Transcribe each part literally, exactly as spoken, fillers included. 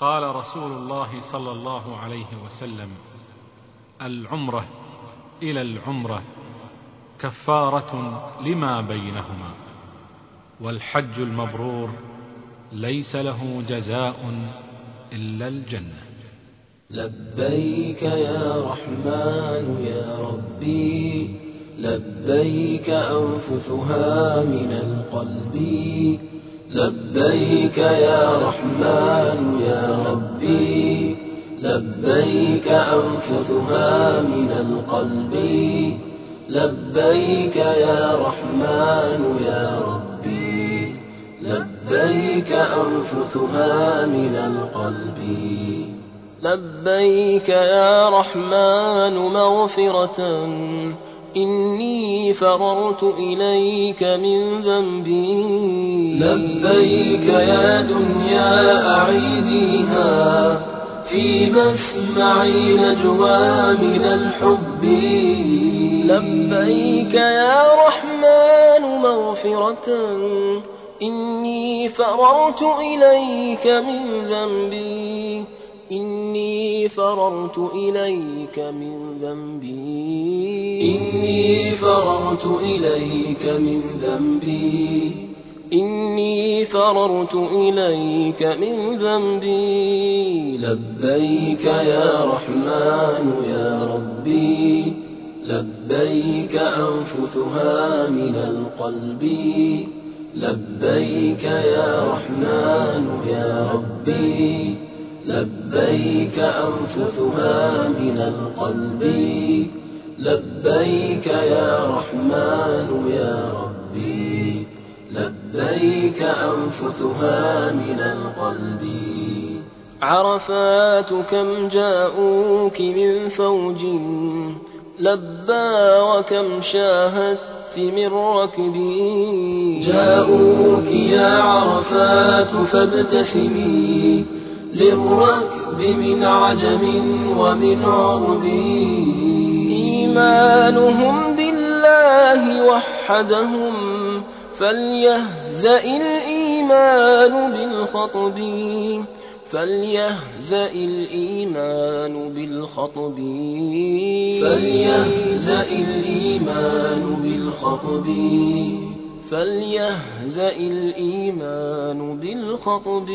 قال رسول الله صلى الله عليه وسلم: العمرة إلى العمرة كفارة لما بينهما، والحج المبرور ليس له جزاء إلا الجنة. لبيك يا رحمن يا ربي، لبيك أنفثها من القلب. لبيك يا رحمن يا ربي، لبيك أنفثها من القلب. لبيك يا رحمن يا ربي، لبيك أنفثها من القلب. لبيك يا رحمن مغفرة، إني فررت إليك من ذنبي. لبيك يا دنيا أعيديها في مسمعي نجوى من الحب. لبيك يا رحمن مغفرة، إني فررت إليك من ذنبي. إني فررت إليك من ذنبي. إني فررت إليك من ذنبي. إني فررت إليك من ذنبي. لبيك يا رحمن يا ربي، لبيك أنفثها من القلب. لبيك يا رحمن يا ربي، لبيك أنفثها من القلب. لبيك يا رحمن يا ربي، لبيك أنفثها من القلب. عرفات كم جاءوك من فوج لبى، وكم شاهدت من ركبي. جاءوك يا عرفات فابتسمي للركب من عجم ومن عرب. إيمانهم بالله وحدهم، فليهزأ الإيمان بالخطب. فليهزأ الإيمان بالخطب. فليهزأ الإيمان بالخطب. فليهزأ الإيمان بالخطب.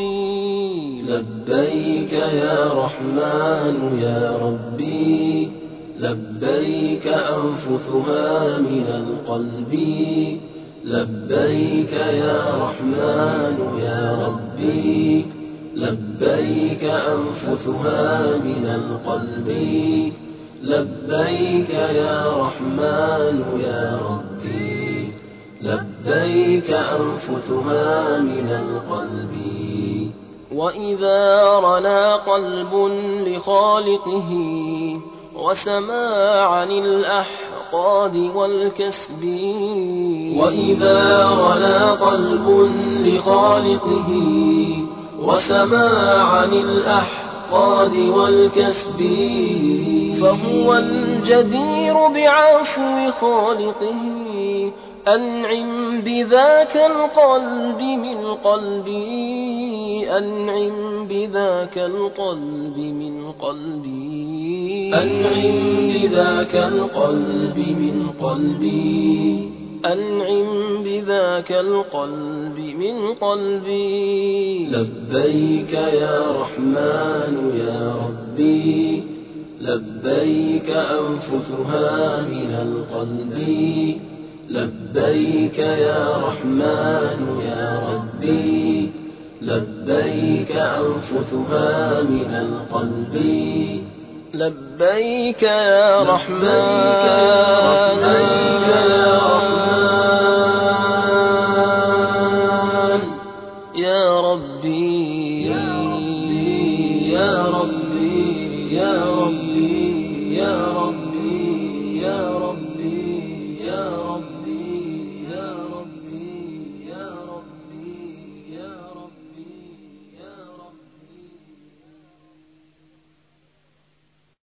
لبيك يا رحمن يا ربي، لبيك أنفثها من القلب. لبيك يا رحمن يا ربي، لبيك أنفثها من القلب. لبيك يا رحمن يا ربي، لبيك أنفثها من القلب. وإذا رنا قلب لخالقه وسما عن الأحقاد والكسب. وإذا رنا قلب لخالقه وسما عن الأحقاد والكسب، فهو الجدير بعفو خالقه. أنعم بذاك القلب من قلبي، أنعم بذاك القلب من قلبي. أنعم بذاك القلب من قلبي. أنعم بذاك القلب من قلبي. لبيك يا رحمن يا ربي، لبيك أنفثها من القلب. لبيك يا رحمن يا ربي، لبيك أنفثها من القلب. لبيك يا رحمن، لبيك يا رحمن